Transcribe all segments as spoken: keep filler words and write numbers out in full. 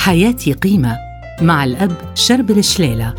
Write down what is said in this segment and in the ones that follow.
حياتي قيمة مع الأب شربل شليلة.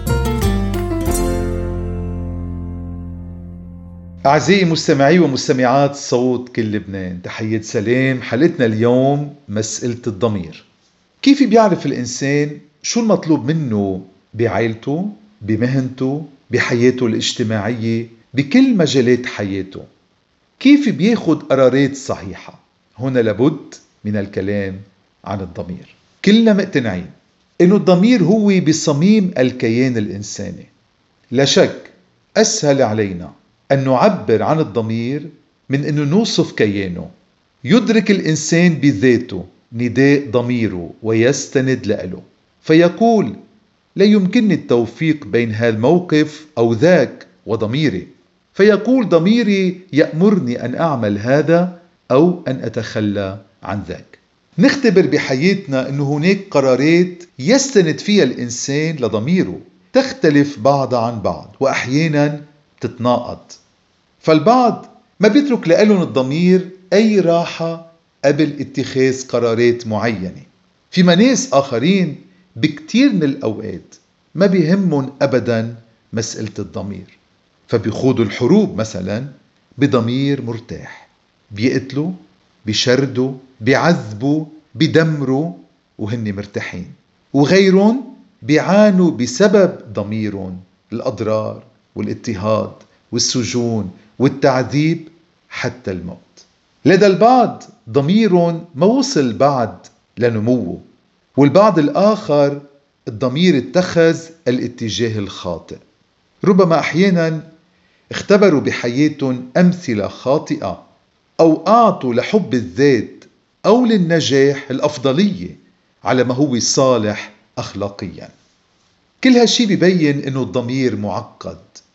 أعزائي مستمعي ومستمعات صوت كل لبنان، تحية سلام. حلقتنا اليوم مسألة الضمير. كيف بيعرف الإنسان شو المطلوب منه بعائلته، بمهنته، بحياته الاجتماعية، بكل مجالات حياته؟ كيف بياخد قرارات صحيحة؟ هنا لابد من الكلام عن الضمير. كلنا مقتنعين إنه الضمير هو بصميم الكيان الإنساني. لا شك أسهل علينا أن نعبر عن الضمير من أنه نوصف كيانه. يدرك الإنسان بذاته نداء ضميره ويستند له، فيقول: لا يمكنني التوفيق بين هالموقف أو ذاك وضميري. فيقول ضميري يأمرني أن أعمل هذا أو أن أتخلى عن ذاك. نختبر بحياتنا أنه هناك قرارات يستند فيها الإنسان لضميره، تختلف بعضها عن بعض وأحيانا تتناقض. فالبعض ما بيترك لهم الضمير أي راحة قبل اتخاذ قرارات معينة، فيما ناس آخرين بكتير من الأوقات ما بيهمهم أبدا مسألة الضمير، فبيخوضوا الحروب مثلا بضمير مرتاح، بيقتلوا، بيشردوا، بيعذبوا، بيدمروا وهن مرتاحين. وغيرهم بيعانوا بسبب ضميرهم الأضرار والاضطهاد والسجون والتعذيب حتى الموت. لدى البعض ضميرهم ما وصل بعد لنموه، والبعض الآخر الضمير اتخذ الاتجاه الخاطئ. ربما أحيانا اختبروا بحياتهم أمثلة خاطئة، أو أعطوا لحب الذات أو للنجاح الأفضلية على ما هو صالح أخلاقيا. كل هالشي بيبين إنه الضمير معقد.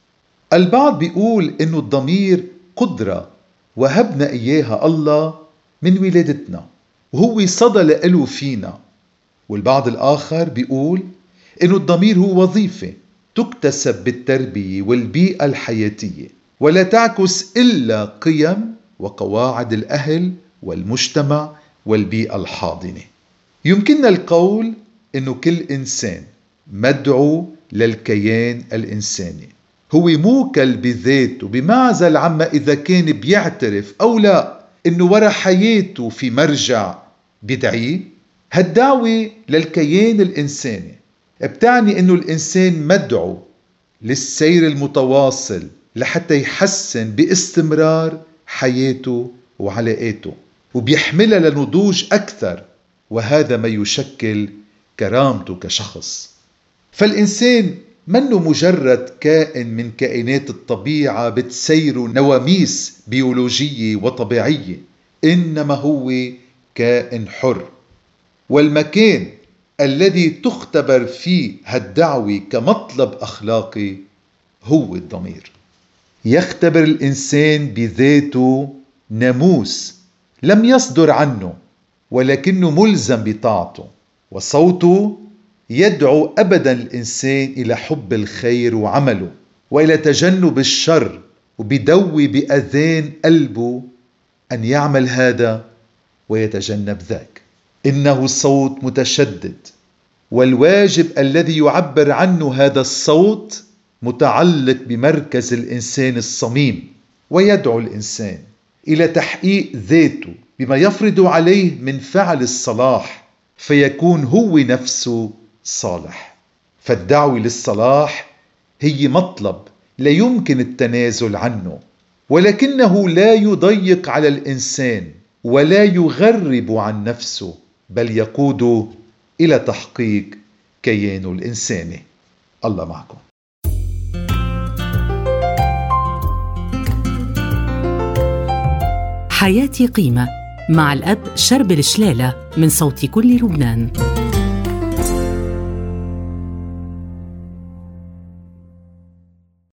البعض بيقول إنه الضمير قدرة وهبنا إياها الله من ولادتنا، وهو صدى لإله فينا. والبعض الآخر بيقول إنه الضمير هو وظيفة تكتسب بالتربية والبيئة الحياتية، ولا تعكس إلا قيم وقواعد الأهل والمجتمع والبيئة الحاضنة. يمكننا القول إنه كل إنسان مدعو للكيان الإنساني، هو موكل بذاته بمعزل عما إذا كان بيعترف أو لا إنه ورا حياته في مرجع بدعيه. هالدعوة للكيان الإنساني بتعني إنه الإنسان مدعو للسير المتواصل لحتى يحسن باستمرار حياته وعلاقاته، وبيحملها لنضوج أكثر، وهذا ما يشكل كرامته كشخص. فالإنسان منه مجرد كائن من كائنات الطبيعة بتسير نواميس بيولوجية وطبيعية، إنما هو كائن حر. والمكان الذي تختبر فيه هالدعوة كمطلب أخلاقي هو الضمير. يختبر الإنسان بذاته ناموس لم يصدر عنه، ولكنه ملزم بطاعته، وصوته يدعو أبدا الإنسان إلى حب الخير وعمله، وإلى تجنب الشر، وبدوي بأذان قلبه أن يعمل هذا ويتجنب ذاك. إنه صوت متشدد، والواجب الذي يعبر عنه هذا الصوت متعلق بمركز الإنسان الصميم، ويدعو الإنسان إلى تحقيق ذاته بما يفرض عليه من فعل الصلاح، فيكون هو نفسه صالح. فالدعوة للصلاح هي مطلب لا يمكن التنازل عنه، ولكنه لا يضيق على الإنسان ولا يغرب عن نفسه، بل يقود إلى تحقيق كيانه الإنساني. الله معكم. حياتي قيمة مع الأب شربل شليلة من صوت كل لبنان.